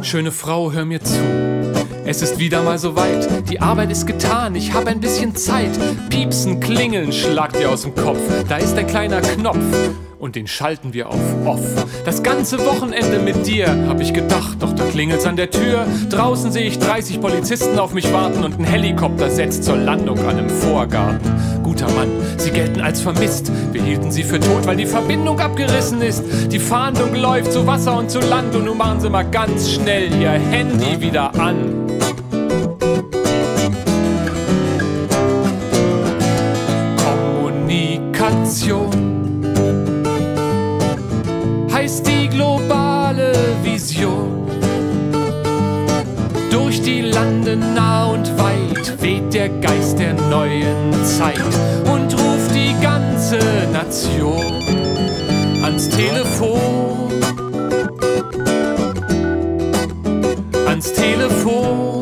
Schöne Frau, hör mir zu. Es ist wieder mal soweit, die Arbeit ist getan, ich hab ein bisschen Zeit. Piepsen, klingeln, schlagt dir aus dem Kopf. Da ist ein kleiner Knopf und den schalten wir auf Off. Das ganze Wochenende mit dir, hab ich gedacht, doch da klingelt's an der Tür. Draußen sehe ich 30 Polizisten auf mich warten und ein Helikopter setzt zur Landung an einem Vorgarten. Guter Mann, Sie gelten als vermisst. Wir hielten Sie für tot, weil die Verbindung abgerissen ist. Die Fahndung läuft zu Wasser und zu Land und nun machen Sie mal ganz schnell Ihr Handy wieder an. Kommunikation heißt die globale Vision. Durch die Lande nah und weit weht der Geist der neuen Zeit und ruft die ganze Nation ans Telefon. Ans Telefon.